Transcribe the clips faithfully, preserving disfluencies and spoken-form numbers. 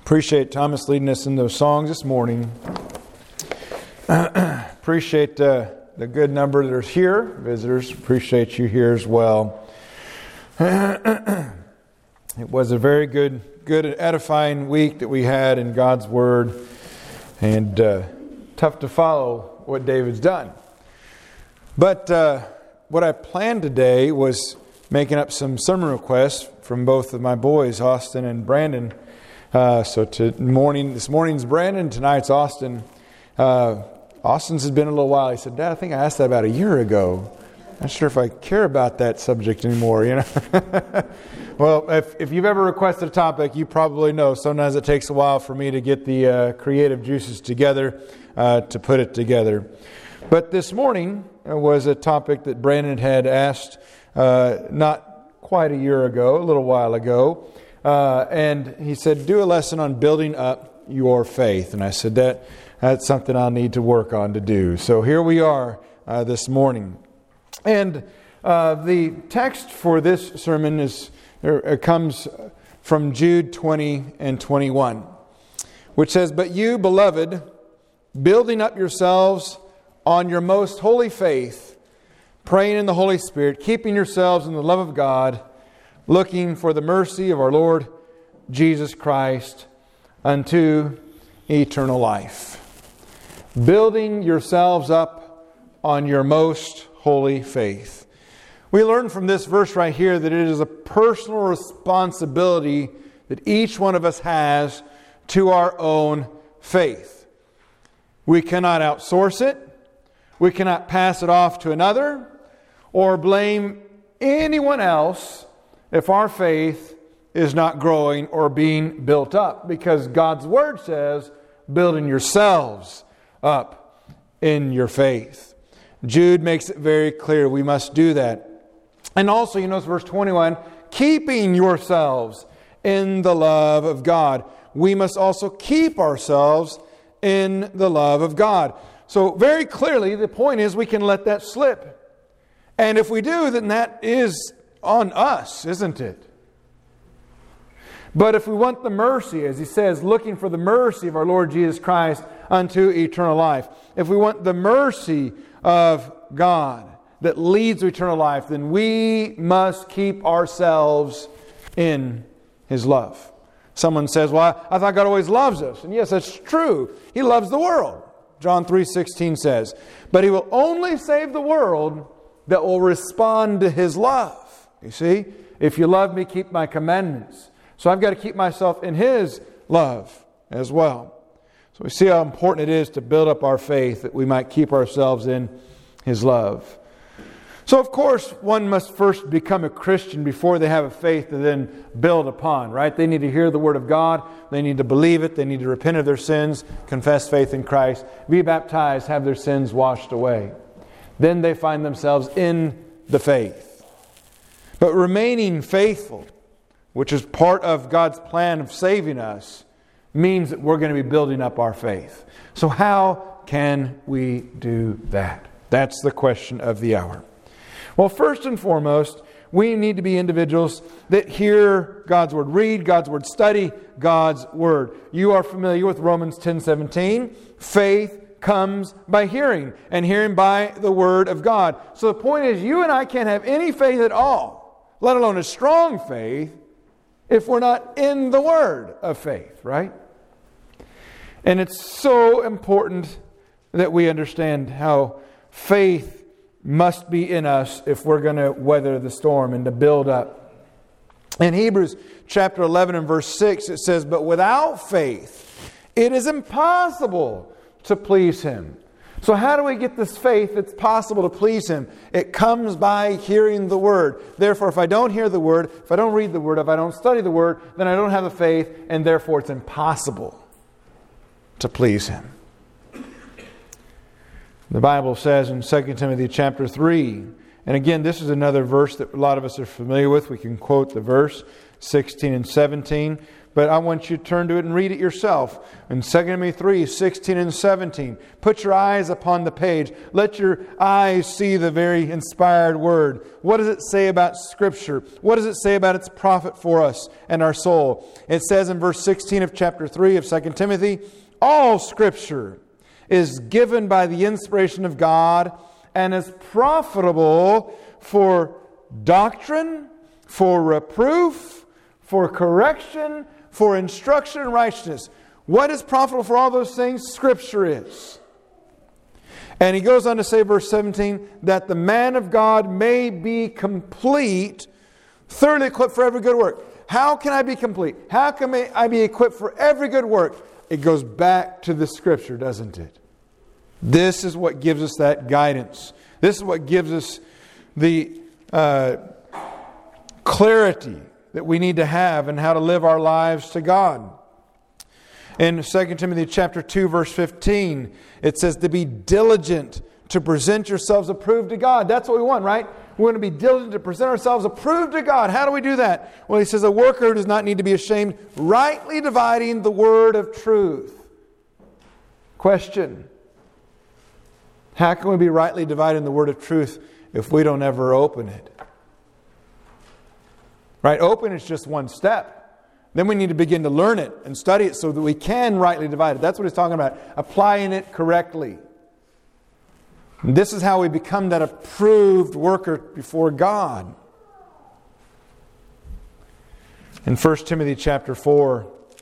Appreciate Thomas leading us in those songs this morning. Appreciate uh, the good number that are here, visitors. Appreciate you here as well. It was a very good, good edifying week that we had in God's Word, and uh, tough to follow what David's done. But uh, what I planned today was making up some sermon requests from both of my boys, Austin and Brandon. Uh, so to morning, this morning's Brandon, tonight's Austin. Uh, Austin's has been a little while. He said, "Dad, I think I asked that about a year ago. I'm not sure if I care about that subject anymore." You know. Well, if if you've ever requested a topic, you probably know sometimes it takes a while for me to get the uh, creative juices together uh, to put it together. But this morning was a topic that Brandon had asked uh, not quite a year ago, a little while ago. Uh, and he said, do a lesson on building up your faith. And I said, that that's something I'll need to work on to do. So here we are uh, this morning. And uh, the text for this sermon is er, comes from Jude twenty and twenty-one, which says, "But you, beloved, building up yourselves on your most holy faith, praying in the Holy Spirit, keeping yourselves in the love of God, looking for the mercy of our Lord Jesus Christ unto eternal life." Building yourselves up on your most holy faith. We learn from this verse right here that it is a personal responsibility that each one of us has to our own faith. We cannot outsource it. We cannot pass it off to another or blame anyone else if our faith is not growing or being built up, because God's Word says, building yourselves up in your faith. Jude makes it very clear we must do that. And also, you notice verse twenty-one, keeping yourselves in the love of God. We must also keep ourselves in the love of God. So very clearly, the point is we can let that slip. And if we do, then that is on us, isn't it? But if we want the mercy, as he says, looking for the mercy of our Lord Jesus Christ unto eternal life. If we want the mercy of God that leads to eternal life, then we must keep ourselves in His love. Someone says, well, I thought God always loves us. And yes, that's true. He loves the world. John three sixteen says, but He will only save the world that will respond to His love. You see, if you love me, keep my commandments. So I've got to keep myself in His love as well. So we see how important it is to build up our faith that we might keep ourselves in His love. So of course, one must first become a Christian before they have a faith to then build upon, right? They need to hear the Word of God. They need to believe it. They need to repent of their sins, confess faith in Christ, be baptized, have their sins washed away. Then they find themselves in the faith. But remaining faithful, which is part of God's plan of saving us, means that we're going to be building up our faith. So how can we do that? That's the question of the hour. Well, first and foremost, we need to be individuals that hear God's Word, read God's Word, study God's Word. You are familiar with Romans ten seventeen. Faith comes by hearing, and hearing by the Word of God. So the point is, you and I can't have any faith at all, let alone a strong faith, if we're not in the Word of faith, right? And it's so important that we understand how faith must be in us if we're going to weather the storm and to build up. In Hebrews chapter eleven and verse six, it says, but without faith, it is impossible to please Him. So how do we get this faith that's possible to please Him? It comes by hearing the Word. Therefore, if I don't hear the Word, if I don't read the Word, if I don't study the Word, then I don't have the faith, and therefore it's impossible to please Him. The Bible says in Second Timothy chapter three, and again, this is another verse that a lot of us are familiar with. We can quote the verse, sixteen and seventeen. but I want you to turn to it and read it yourself. In Second Timothy three, sixteen and seventeen, put your eyes upon the page. Let your eyes see the very inspired Word. What does it say about Scripture? What does it say about its profit for us and our soul? It says in verse sixteen of chapter three of Second Timothy, all Scripture is given by the inspiration of God and is profitable for doctrine, for reproof, for correction, for instruction in righteousness. What is profitable for all those things? Scripture is. And he goes on to say, verse seventeen, that the man of God may be complete, thoroughly equipped for every good work. How can I be complete? How can I be equipped for every good work? It goes back to the Scripture, doesn't it? This is what gives us that guidance. This is what gives us the uh, clarity that we need to have in how to live our lives to God. In Second Timothy chapter two, verse fifteen, it says to be diligent to present yourselves approved to God. That's what we want, right? We want to be diligent to present ourselves approved to God. How do we do that? Well, he says a worker does not need to be ashamed, rightly dividing the word of truth. Question. How can we be rightly dividing the word of truth if we don't ever open it? Right? Open is just one step. Then we need to begin to learn it and study it so that we can rightly divide it. That's what he's talking about. Applying it correctly. And this is how we become that approved worker before God. In First Timothy chapter four,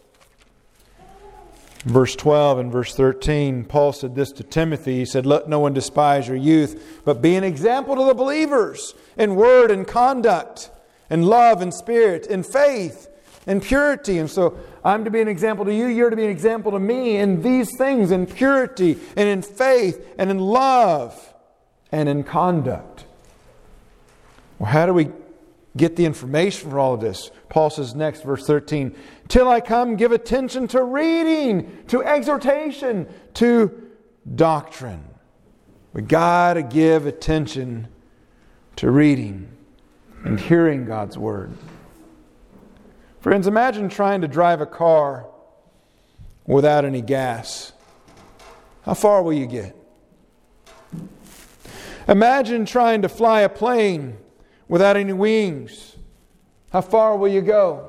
verse twelve and verse thirteen, Paul said this to Timothy. He said, let no one despise your youth, but be an example to the believers in word and conduct, in love and spirit, in faith and purity. And so I'm to be an example to you. You're to be an example to me in these things, in purity and in faith and in love and in conduct. Well, how do we get the information for all of this? Paul says next, verse thirteen, till I come, give attention to reading, to exhortation, to doctrine. We got to give attention to reading and hearing God's Word. Friends, imagine trying to drive a car without any gas. How far will you get? Imagine trying to fly a plane without any wings. How far will you go?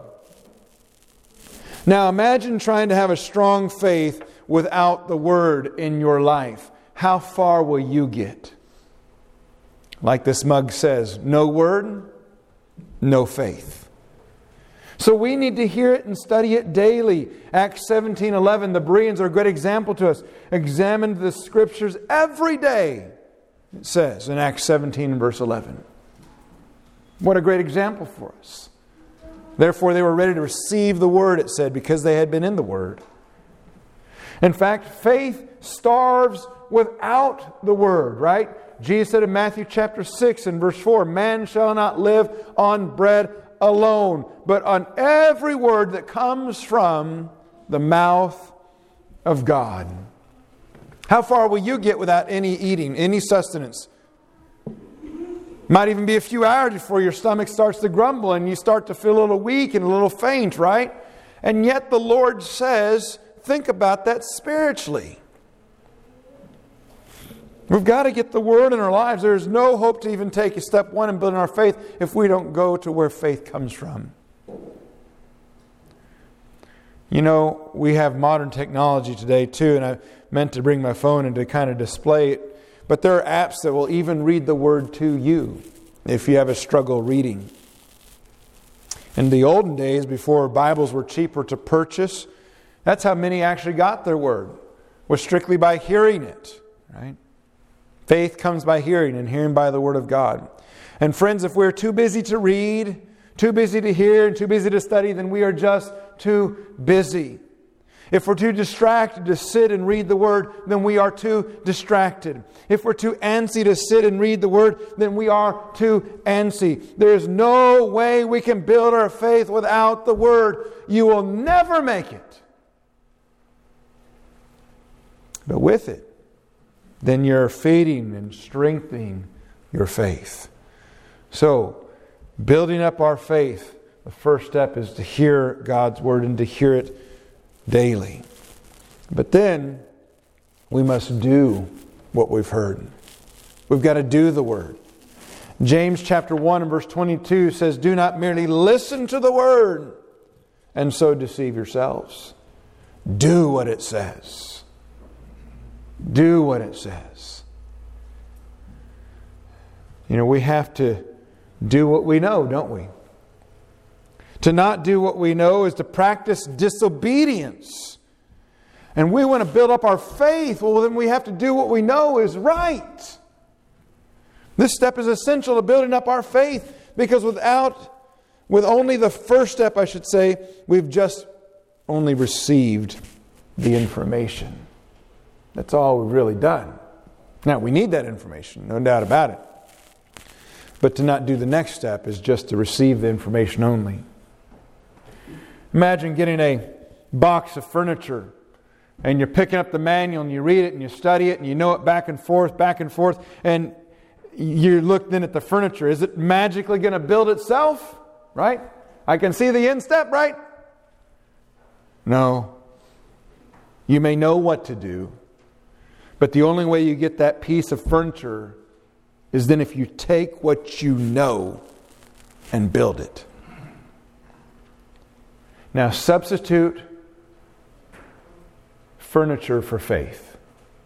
Now imagine trying to have a strong faith without the Word in your life. How far will you get? Like this mug says, no Word, no faith. So we need to hear it and study it daily. Acts seventeen eleven, the Bereans are a great example to us. Examine the Scriptures every day, it says in Acts seventeen verse eleven. What a great example for us. Therefore they were ready to receive the Word, it said, because they had been in the Word. In fact, faith starves without the Word, right? Jesus said in Matthew chapter six and verse four, man shall not live on bread alone, but on every word that comes from the mouth of God. How far will you get without any eating, any sustenance? Might even be a few hours before your stomach starts to grumble and you start to feel a little weak and a little faint, right? And yet the Lord says, think about that spiritually. We've got to get the Word in our lives. There's no hope to even take a step one in building our faith if we don't go to where faith comes from. You know, we have modern technology today too, and I meant to bring my phone and to kind of display it. But there are apps that will even read the Word to you if you have a struggle reading. In the olden days, before Bibles were cheaper to purchase, that's how many actually got their Word, was strictly by hearing it, right? Faith comes by hearing, and hearing by the Word of God. And friends, if we're too busy to read, too busy to hear, and too busy to study, then we are just too busy. If we're too distracted to sit and read the Word, then we are too distracted. If we're too antsy to sit and read the Word, then we are too antsy. There is no way we can build our faith without the Word. You will never make it. But with it, then you're feeding and strengthening your faith. So, building up our faith The first step is to hear God's Word and to hear it daily. But then we must do what we've heard. We've got to do the Word. James chapter one and verse twenty-two says, "Do not merely listen to the Word and so deceive yourselves." Do what it says. Do what it says. You know, we have to do what we know, don't we? To not do what we know is to practice disobedience. And we want to build up our faith. Well, then we have to do what we know is right. This step is essential to building up our faith, because without, with only the first step, I should say, we've just only received the information. That's all we've really done. Now, we need that information, no doubt about it. But to not do the next step is just to receive the information only. Imagine getting a box of furniture and you're picking up the manual and you read it and you study it and you know it back and forth, back and forth, and you look then at the furniture. Is it magically going to build itself? Right? I can see the instep, right? No. You may know what to do, but the only way you get that piece of furniture is then if you take what you know and build it. Now substitute furniture for faith.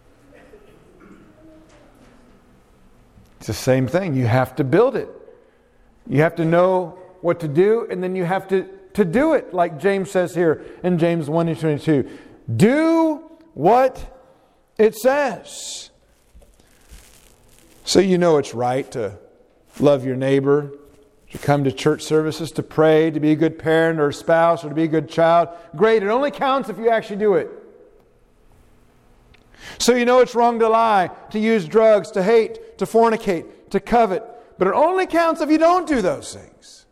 It's the same thing. You have to build it. You have to know what to do, and then you have to, to do it, like James says here in James one and twenty-two. Do what it says. So you know it's right to love your neighbor, to come to church services, to pray, to be a good parent or spouse, or to be a good child. Great, it only counts if you actually do it. So you know it's wrong to lie, to use drugs, to hate, to fornicate, to covet. But it only counts if you don't do those things.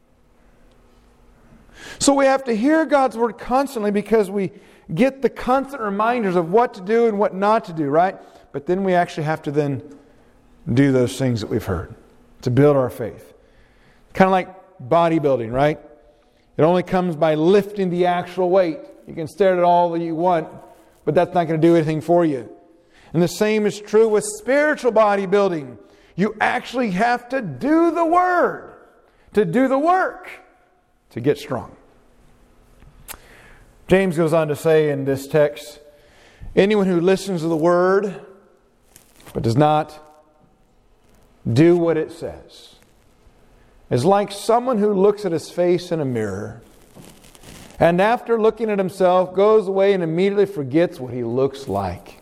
So we have to hear God's Word constantly, because we get the constant reminders of what to do and what not to do, right? But then we actually have to then do those things that we've heard to build our faith. Kind of like bodybuilding, right? It only comes by lifting the actual weight. You can stare at it all that you want, but that's not going to do anything for you. And the same is true with spiritual bodybuilding. You actually have to do the Word, to do the work, to get strong. James goes on to say in this text, anyone who listens to the Word but does not do what it says is like someone who looks at his face in a mirror and after looking at himself goes away and immediately forgets what he looks like.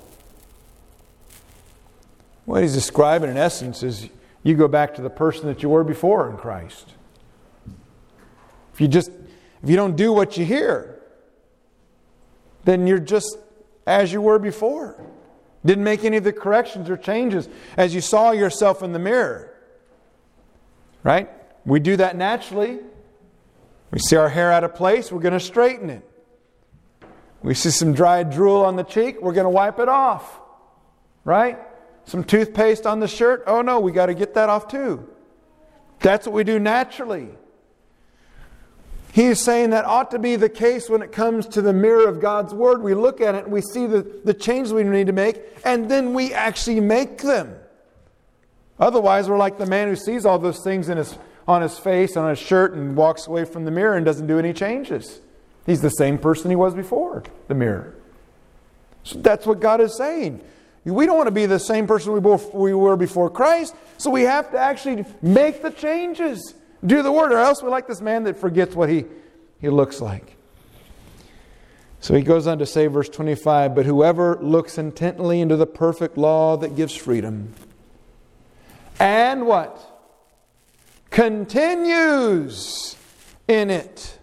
What he's describing in essence is you go back to the person that you were before in Christ. If you just, if you don't do what you hear, then you're just as you were before. Didn't make any of the corrections or changes as you saw yourself in the mirror. Right? We do that naturally. We see our hair out of place, we're going to straighten it. We see some dried drool on the cheek, we're going to wipe it off. Right? Some toothpaste on the shirt, oh no, we got to get that off too. That's what we do naturally. He is saying that ought to be the case when it comes to the mirror of God's Word. We look at it and we see the, the changes we need to make, and then we actually make them. Otherwise, we're like the man who sees all those things in his, on his face, on his shirt, and walks away from the mirror and doesn't do any changes. He's the same person he was before the mirror. So that's what God is saying. We don't want to be the same person we, both, we were before Christ, so we have to actually make the changes. Do the Word, or else we're like this man that forgets what he, he looks like. So he goes on to say, verse twenty-five, but whoever looks intently into the perfect law that gives freedom, and what? Continues in it,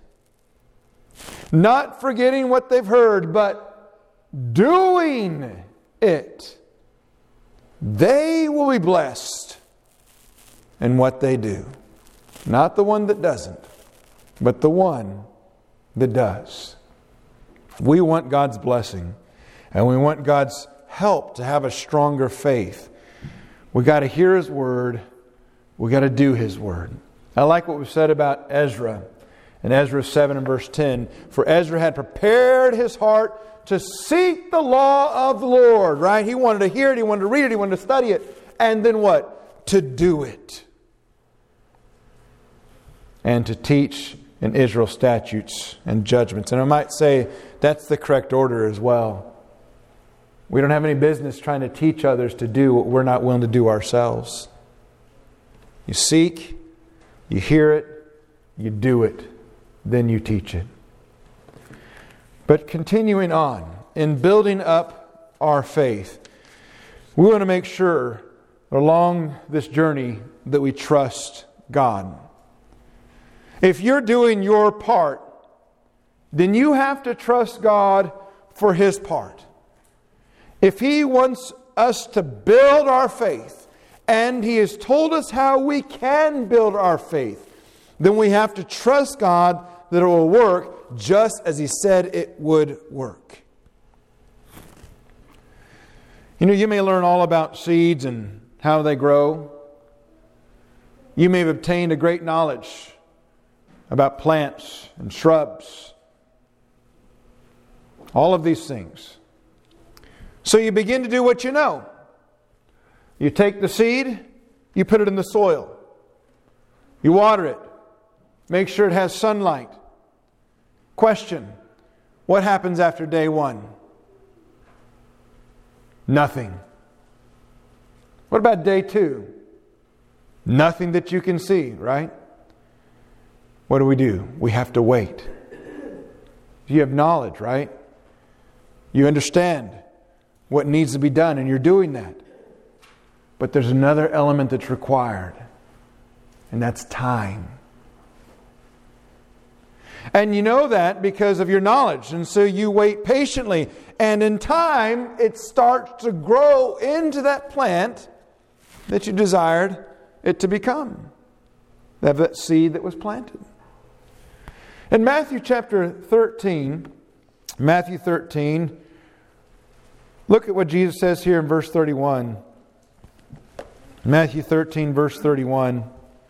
not forgetting what they've heard, but doing it, they will be blessed in what they do. Not the one that doesn't, but the one that does. We want God's blessing, and we want God's help to have a stronger faith. We got to hear His Word. We got to do His Word. I like what was said about Ezra in Ezra seven and verse ten. For Ezra had prepared his heart to seek the law of the Lord, right? He wanted to hear it, he wanted to read it, he wanted to study it. And then what? To do it. And to teach in Israel statutes and judgments. And I might say that's the correct order as well. We don't have any business trying to teach others to do what we're not willing to do ourselves. You seek, you hear it, you do it, then you teach it. But continuing on, in building up our faith, we want to make sure along this journey that we trust God. If you're doing your part, then you have to trust God for His part. If He wants us to build our faith, and He has told us how we can build our faith, then we have to trust God that it will work just as He said it would work. You know, you may learn all about seeds and how they grow. You may have obtained a great knowledge about plants and shrubs. All of these things. So you begin to do what you know. You take the seed, you put it in the soil. You water it. Make sure it has sunlight. Question: what happens after day one? Nothing. What about day two? Nothing that you can see, right? What do we do? We have to wait. You have knowledge, right? You understand what needs to be done, and you're doing that. But there's another element that's required, and that's time. And you know that because of your knowledge, and so you wait patiently. And in time, it starts to grow into that plant that you desired it to become. That seed that was planted. In Matthew chapter thirteen, Matthew thirteen, look at what Jesus says here in verse thirty-one. Matthew thirteen, verse thirty-one.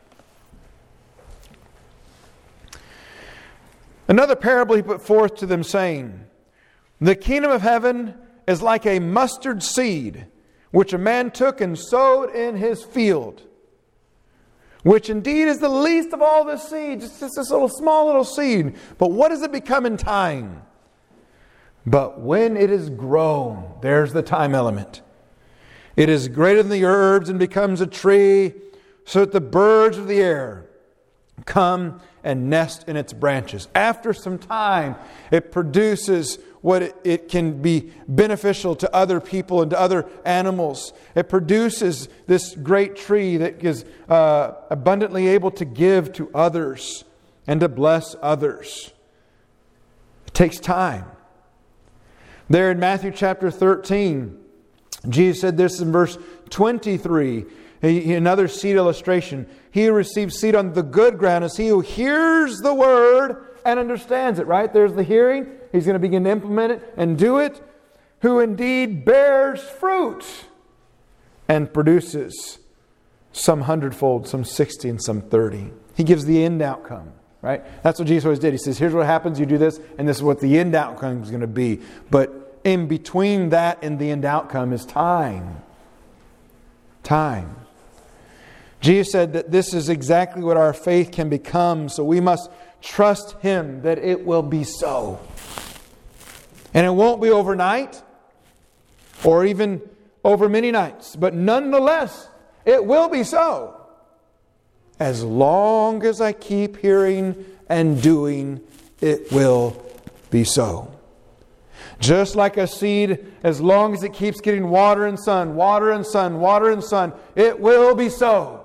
Another parable He put forth to them, saying, the kingdom of heaven is like a mustard seed, which a man took and sowed in his field, which indeed is the least of all the seeds. It's just this little small little seed. But what does it become in time? But when it is grown, there's the time element. It is greater than the herbs and becomes a tree, so that the birds of the air come and nest in its branches. After some time, it produces what it, it can be beneficial to other people and to other animals. It produces this great tree that is uh, abundantly able to give to others and to bless others. It takes time. There in Matthew chapter thirteen, Jesus said this in verse twenty-three. Another seed illustration. He who receives seed on the good ground is he who hears the word and understands it, right? There's the hearing. He's going to begin to implement it and do it. Who indeed bears fruit and produces some hundredfold, some sixty, and some thirty. He gives the end outcome, right? That's what Jesus always did. He says, here's what happens, you do this, and this is what the end outcome is going to be. But in between that and the end outcome is time. Time. Jesus said that this is exactly what our faith can become, so we must trust Him that it will be so. And it won't be overnight or even over many nights, but nonetheless, it will be so. As long as I keep hearing and doing, it will be so. Just like a seed, as long as it keeps getting water and sun, water and sun, water and sun, it will be so.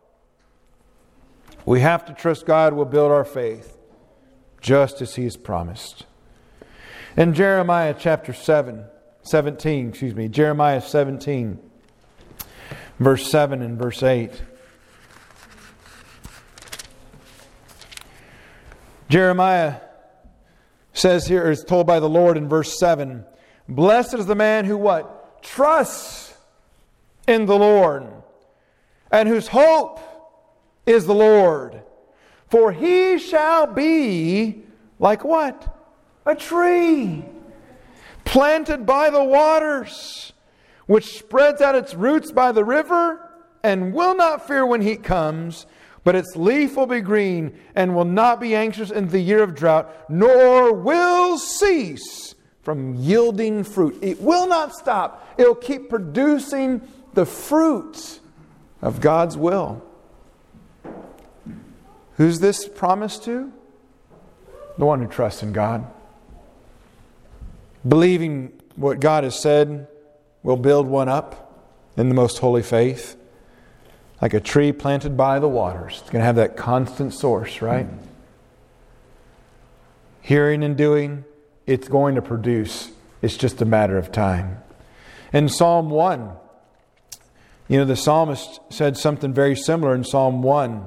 We have to trust God will build our faith just as He has promised. In Jeremiah chapter seven, seventeen, excuse me, Jeremiah seventeen, verse seven and verse eight. Jeremiah says here, is told by the Lord in verse seven, blessed is the man who what? Trusts in the Lord, and whose hope is the Lord. For he shall be like what? A tree planted by the waters, which spreads out its roots by the river, and will not fear when heat comes, but its leaf will be green, and will not be anxious in the year of drought, nor will cease from yielding fruit. It will not stop. It will keep producing the fruit of God's will. Who's this promised to? The one who trusts in God. Believing what God has said will build one up in the most holy faith. Like a tree planted by the waters. It's going to have that constant source, right? Hearing and doing, it's going to produce. It's just a matter of time. In Psalm one, you know, the psalmist said something very similar in Psalm one.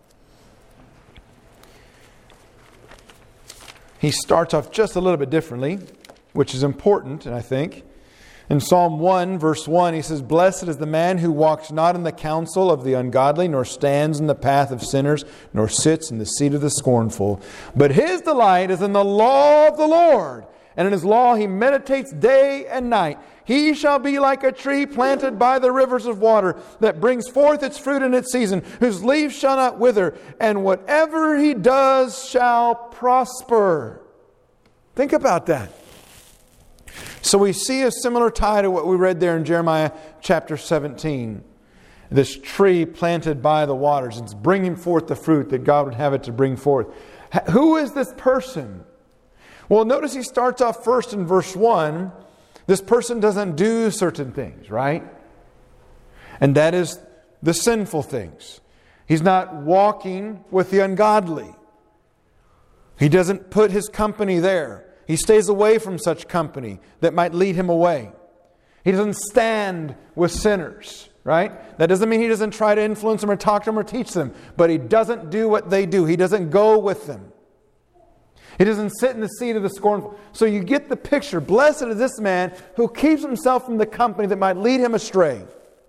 He starts off just a little bit differently, which is important, and I think. In Psalm one, verse one, he says, Blessed is the man who walks not in the counsel of the ungodly, nor stands in the path of sinners, nor sits in the seat of the scornful. But his delight is in the law of the Lord, and in his law he meditates day and night. He shall be like a tree planted by the rivers of water, that brings forth its fruit in its season, whose leaf shall not wither, and whatever he does shall prosper. Think about that. So we see a similar tie to what we read there in Jeremiah chapter seventeen. This tree planted by the waters. It's bringing forth the fruit that God would have it to bring forth. Who is this person? Well, notice he starts off first in verse one. This person doesn't do certain things, right? And that is the sinful things. He's not walking with the ungodly. He doesn't put his company there. He stays away from such company that might lead him away. He doesn't stand with sinners, right? That doesn't mean he doesn't try to influence them or talk to them or teach them, but he doesn't do what they do. He doesn't go with them. He doesn't sit in the seat of the scornful. So you get the picture. Blessed is this man who keeps himself from the company that might lead him astray.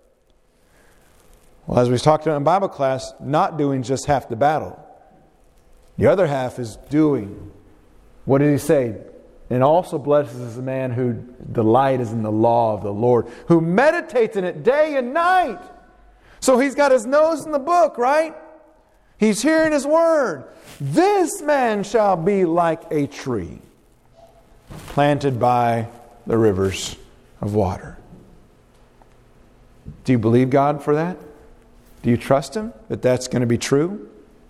Well, as we talked about in Bible class, not doing is just half the battle. The other half is doing. What did he say? And also blessed is the man who delight is in the law of the Lord, who meditates in it day and night. So he's got his nose in the book, right? He's hearing his word. This man shall be like a tree planted by the rivers of water. Do you believe God for that? Do you trust Him that that's going to be true?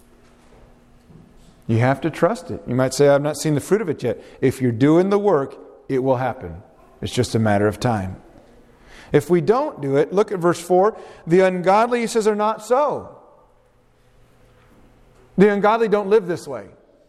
You have to trust it. You might say, I've not seen the fruit of it yet. If you're doing the work, it will happen. It's just a matter of time. If we don't do it, look at verse four. The ungodly, he says, are not so. The ungodly don't live this way.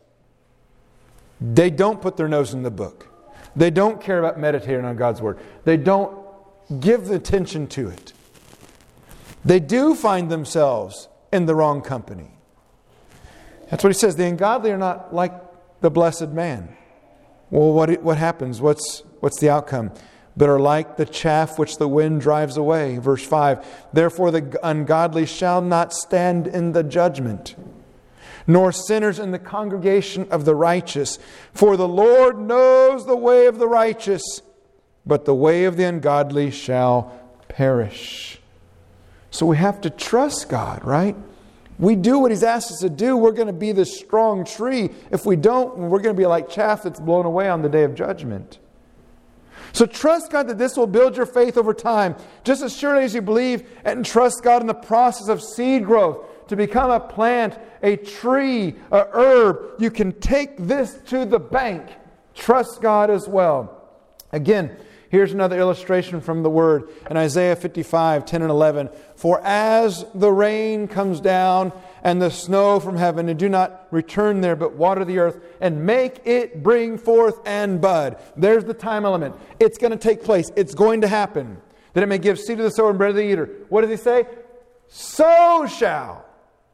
They don't put their nose in the book. They don't care about meditating on God's Word. They don't give the attention to it. They do find themselves in the wrong company. That's what he says. The ungodly are not like the blessed man. Well, what what happens? What's what's the outcome? But are like the chaff which the wind drives away. Verse five. Therefore the ungodly shall not stand in the judgment, nor sinners in the congregation of the righteous. For the Lord knows the way of the righteous, but the way of the ungodly shall perish. So we have to trust God, right? We do what He's asked us to do. We're going to be this strong tree. If we don't, we're going to be like chaff that's blown away on the day of judgment. So trust God that this will build your faith over time. Just as surely as you believe and trust God in the process of seed growth to become a plant, a tree, a herb, you can take this to the bank. Trust God as well. Again, here's another illustration from the Word in Isaiah fifty-five, ten and eleven. For as the rain comes down and the snow from heaven, and do not return there, but water the earth and make it bring forth and bud. There's the time element. It's going to take place. It's going to happen. That it may give seed to the sower and bread to the eater. What does He say? So shall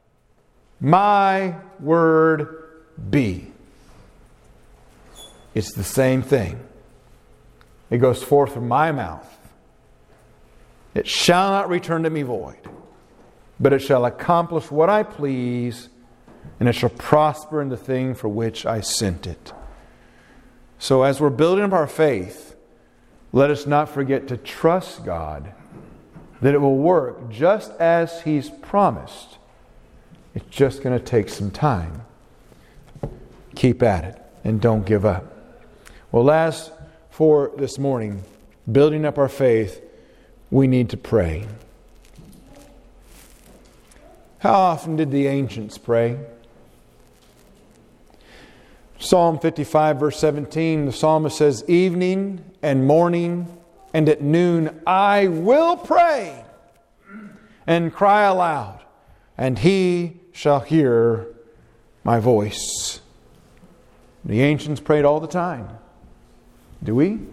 my word be. It's the same thing. It goes forth from my mouth. It shall not return to me void, but it shall accomplish what I please and it shall prosper in the thing for which I sent it. So as we're building up our faith, let us not forget to trust God that it will work just as He's promised. It's just going to take some time. Keep at it and don't give up. Well, last for this morning, building up our faith, we need to pray. How often did the ancients pray? Psalm fifty-five, verse seventeen, the psalmist says, evening and morning and at noon I will pray and cry aloud, and He shall hear my voice. The ancients prayed all the time. Do we?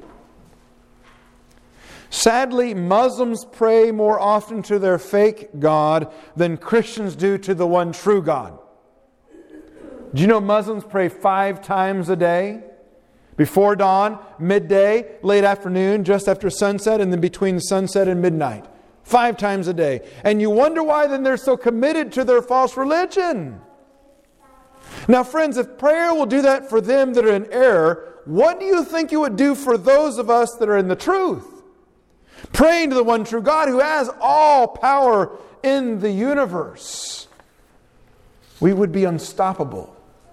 Sadly, Muslims pray more often to their fake God than Christians do to the one true God. Do you know Muslims pray five times a day? Before dawn, midday, late afternoon, just after sunset, and then between sunset and midnight. Five times a day. And you wonder why then they're so committed to their false religion. Now friends, if prayer will do that for them that are in error, what do you think it would do for those of us that are in the truth? Praying to the one true God who has all power in the universe. We would be unstoppable.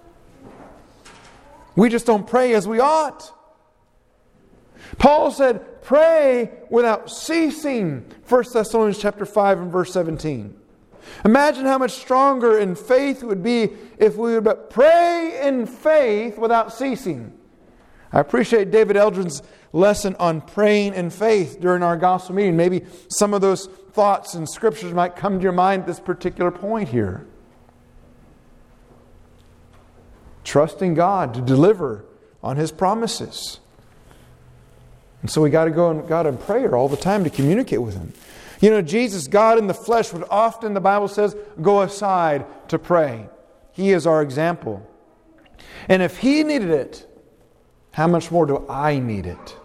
We just don't pray as we ought. Paul said, pray without ceasing. First Thessalonians chapter five and verse seventeen. Imagine how much stronger in faith it would be if we would pray in faith without ceasing. I appreciate David Eldred's lesson on praying in faith during our gospel meeting. Maybe some of those thoughts and scriptures might come to your mind at this particular point here. Trusting God to deliver on His promises. And so we got to go to God in prayer all the time to communicate with Him. You know, Jesus, God in the flesh, would often, the Bible says, go aside to pray. He is our example. And if He needed it, how much more do I need it?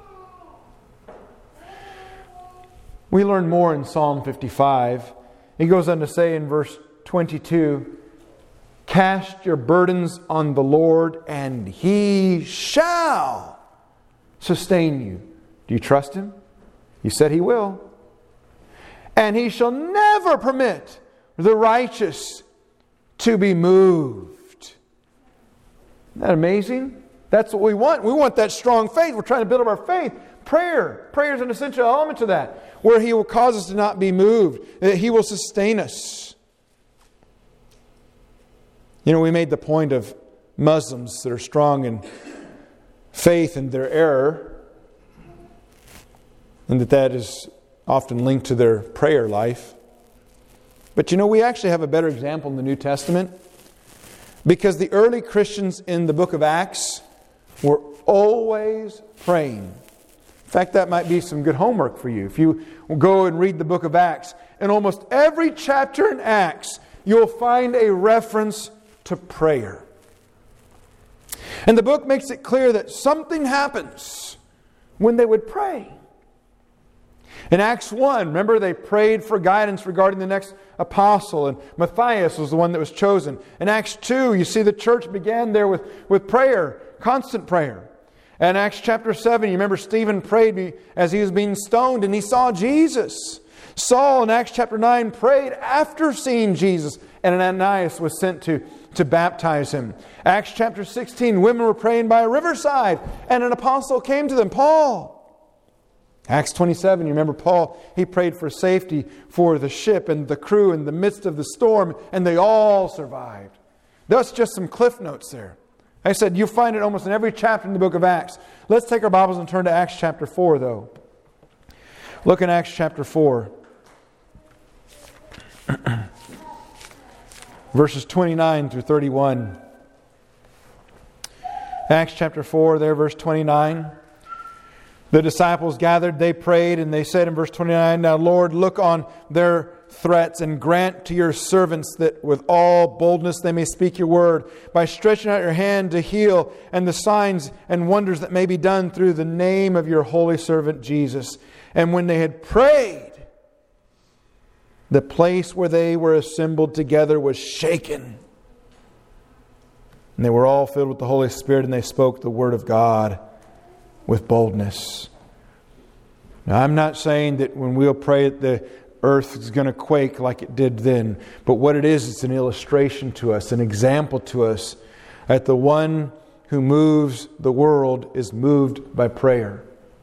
We learn more in Psalm fifty-five. He goes on to say in verse twenty-two, cast your burdens on the Lord, and He shall sustain you. Do you trust Him? He said He will. And He shall never permit the righteous to be moved. Isn't that amazing? That's what we want. We want that strong faith. We're trying to build up our faith. Prayer. Prayer is an essential element to that. Where He will cause us to not be moved. That He will sustain us. You know, we made the point of Muslims that are strong in faith and their error. And that that is often linked to their prayer life. But you know, we actually have a better example in the New Testament. Because the early Christians in the book of Acts were always praying. In fact, that might be some good homework for you. If you go and read the book of Acts, in almost every chapter in Acts, you'll find a reference to prayer. And the book makes it clear that something happens when they would pray. In Acts one, remember they prayed for guidance regarding the next apostle, and Matthias was the one that was chosen. In Acts two, you see the church began there with, with prayer, constant prayer. And Acts chapter seven, you remember Stephen prayed as he was being stoned and he saw Jesus. Saul in Acts chapter nine prayed after seeing Jesus, and Ananias was sent to, to baptize him. Acts chapter sixteen, women were praying by a riverside, and an apostle came to them, Paul. Acts twenty-seven, you remember Paul, he prayed for safety for the ship and the crew in the midst of the storm, and they all survived. That's just some cliff notes there. I said you'll find it almost in every chapter in the book of Acts. Let's take our Bibles and turn to Acts chapter four, though. Look in Acts chapter four. Verses twenty-nine through thirty-one. Acts chapter four, there, verse twenty-nine. The disciples gathered, they prayed, and they said in verse twenty-nine, now Lord, look on their threats and grant to your servants that with all boldness they may speak your word by stretching out your hand to heal, and the signs and wonders that may be done through the name of your holy servant Jesus. And when they had prayed, the place where they were assembled together was shaken. And they were all filled with the Holy Spirit, and they spoke the word of God with boldness. Now, I'm not saying that when we'll pray the earth is going to quake like it did then. But what it is, it's an illustration to us, an example to us that the one who moves the world is moved by prayer.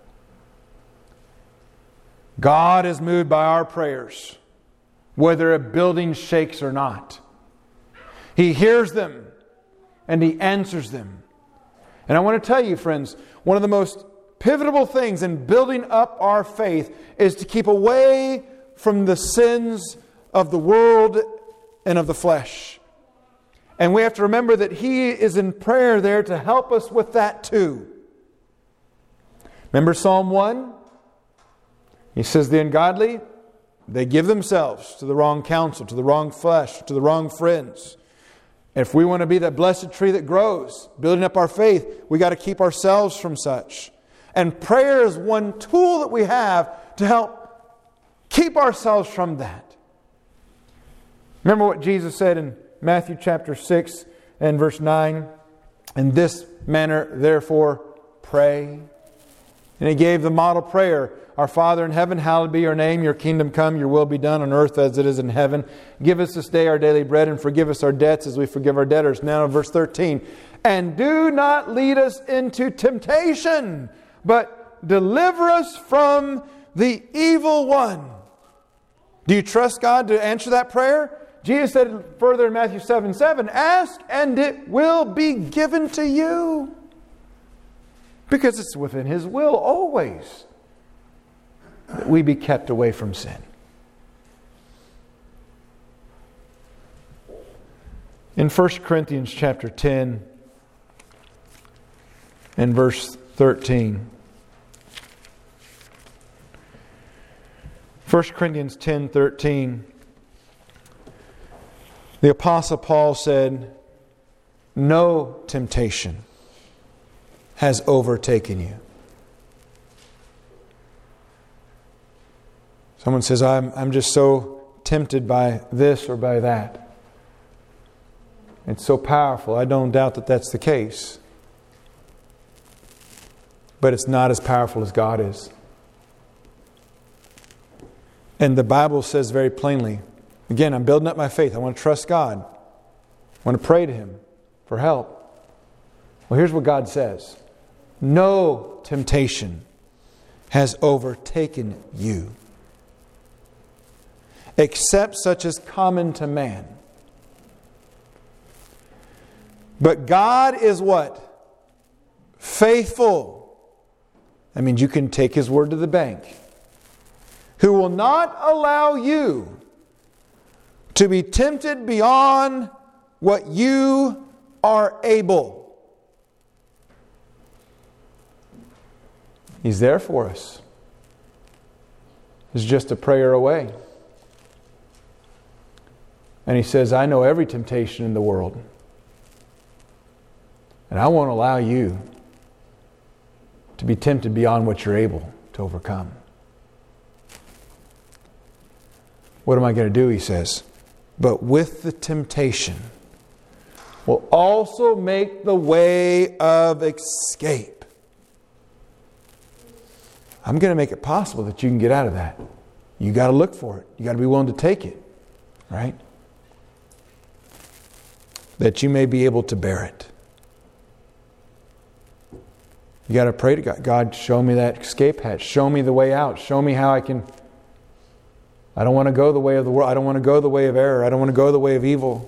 God is moved by our prayers, whether a building shakes or not. He hears them and He answers them. And I want to tell you, friends, one of the most pivotal things in building up our faith is to keep away from the sins of the world and of the flesh. And we have to remember that He is in prayer there to help us with that too. Remember Psalm one? He says the ungodly, they give themselves to the wrong counsel, to the wrong flesh, to the wrong friends. And if we want to be that blessed tree that grows, building up our faith, we got to keep ourselves from such. And prayer is one tool that we have to help keep ourselves from that. Remember what Jesus said in Matthew chapter six and verse nine? In this manner, therefore, pray. And He gave the model prayer. Our Father in heaven, hallowed be your name. Your kingdom come, your will be done on earth as it is in heaven. Give us this day our daily bread and forgive us our debts as we forgive our debtors. Now verse thirteen. And do not lead us into temptation, but deliver us from the evil one. Do you trust God to answer that prayer? Jesus said further in Matthew seven seven, ask and it will be given to you. Because it's within His will always that we be kept away from sin. In First Corinthians chapter ten and verse thirteen. First Corinthians ten thirteen. The Apostle Paul said, no temptation has overtaken you. Someone says, I'm, I'm just so tempted by this or by that. It's so powerful. I don't doubt that that's the case. But it's not as powerful as God is. And the Bible says very plainly, again, I'm building up my faith. I want to trust God. I want to pray to Him for help. Well, here's what God says. No temptation has overtaken you, except such as common to man. But God is what? Faithful. That means you can take His word to the bank. Who will not allow you to be tempted beyond what you are able. He's there for us. He's just a prayer away. And He says, I know every temptation in the world. And I won't allow you to be tempted beyond what you're able to overcome. What am I going to do? He says. But with the temptation will also make the way of escape. I'm going to make it possible that you can get out of that. You got to look for it. You got to be willing to take it. Right? That you may be able to bear it. You got to pray to God. God, show me that escape hatch. Show me the way out. Show me how I can... I don't want to go the way of the world. I don't want to go the way of error. I don't want to go the way of evil.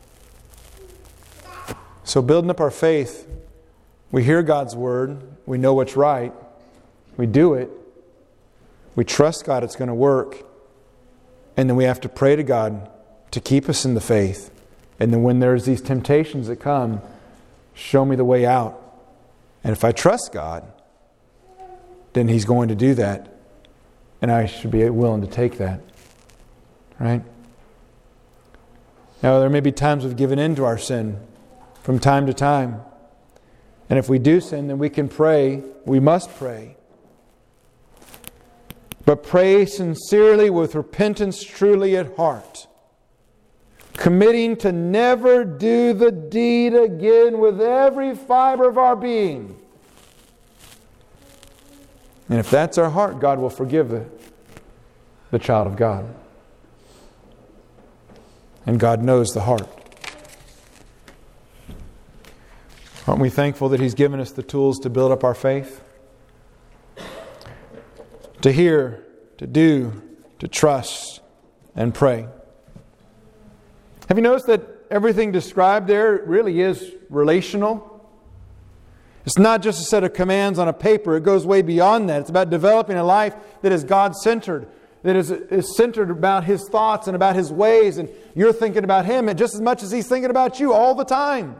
So building up our faith, we hear God's word. We know what's right. We do it. We trust God it's going to work. And then we have to pray to God to keep us in the faith. And then when there's these temptations that come, show me the way out. And if I trust God, then He's going to do that. And I should be willing to take that. Right? Now, there may be times we've given in to our sin from time to time. And if we do sin, then we can pray. We must pray. But pray sincerely with repentance truly at heart. committing to never do the deed again with every fiber of our being. And if that's our heart, God will forgive the, the child of God. And God knows the heart. Aren't we thankful that He's given us the tools to build up our faith? To hear, to do, to trust, and pray. Have you noticed that everything described there really is relational? It's not just a set of commands on a paper. It goes way beyond that. It's about developing a life that is God-centered, that is, is centered about His thoughts and about His ways, and you're thinking about Him and just as much as He's thinking about you all the time.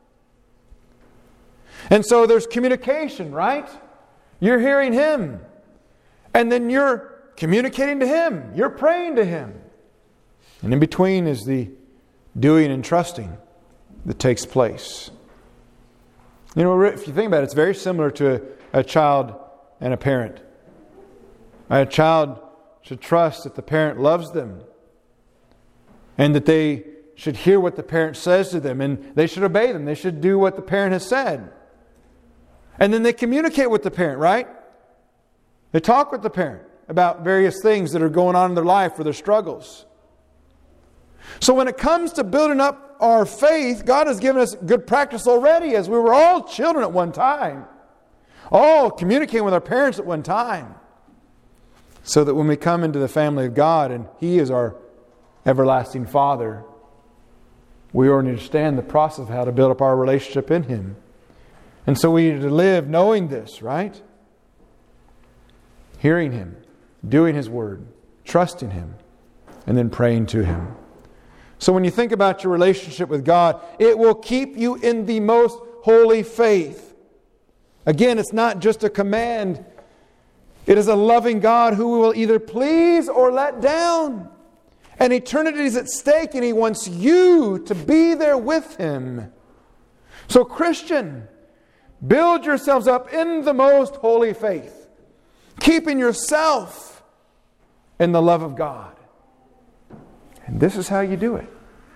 And so there's communication, right? You're hearing Him, and then you're communicating to Him. You're praying to Him. And in between is the doing and trusting that takes place. You know, if you think about it, it's very similar to a, a child and a parent. A child should trust that the parent loves them and that they should hear what the parent says to them and they should obey them. They should do what the parent has said. And then they communicate with the parent, right? They talk with the parent about various things that are going on in their life or their struggles. So when it comes to building up our faith, God has given us good practice already, as we were all children at one time. All communicating with our parents at one time. So that when we come into the family of God and He is our everlasting Father, we already understand the process of how to build up our relationship in Him. And so we need to live knowing this, right? Hearing Him, doing His Word, trusting Him, and then praying to Him. So when you think about your relationship with God, it will keep you in the most holy faith. Again, it's not just a command. It is a loving God who will either please or let down. And eternity is at stake, and He wants you to be there with Him. So Christian, build yourselves up in the most holy faith, keeping yourself in the love of God. And this is how you do it.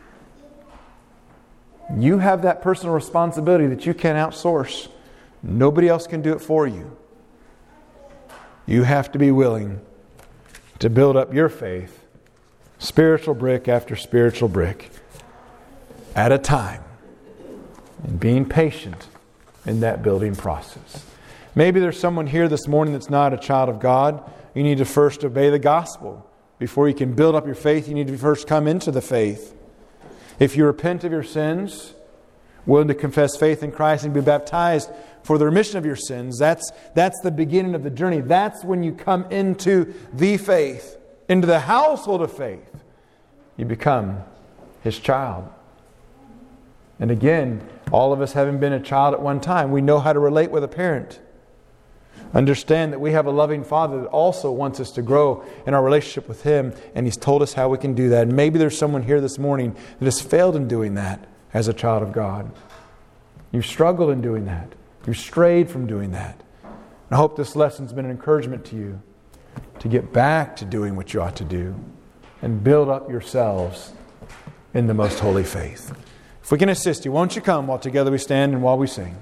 You have that personal responsibility that you can't outsource. Nobody else can do it for you. You have to be willing to build up your faith, spiritual brick after spiritual brick, at a time, and being patient in that building process. Maybe there's someone here this morning that's not a child of God. You need to first obey the gospel. Before you can build up your faith, you need to first come into the faith. If you repent of your sins, willing to confess faith in Christ and be baptized for the remission of your sins, that's, that's the beginning of the journey. That's when you come into the faith, into the household of faith. You become His child. And again, all of us having been a child at one time, we know how to relate with a parent. Understand that we have a loving Father that also wants us to grow in our relationship with Him, and He's told us how we can do that. And maybe there's someone here this morning that has failed in doing that as a child of God. You've struggled in doing that. You've strayed from doing that. And I hope this lesson's been an encouragement to you to get back to doing what you ought to do and build up yourselves in the most holy faith. If we can assist you, won't you come while together we stand and while we sing?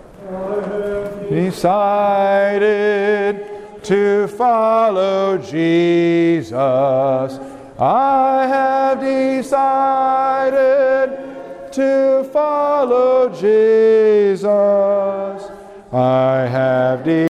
Decided to follow Jesus. I have decided to follow Jesus. I have decided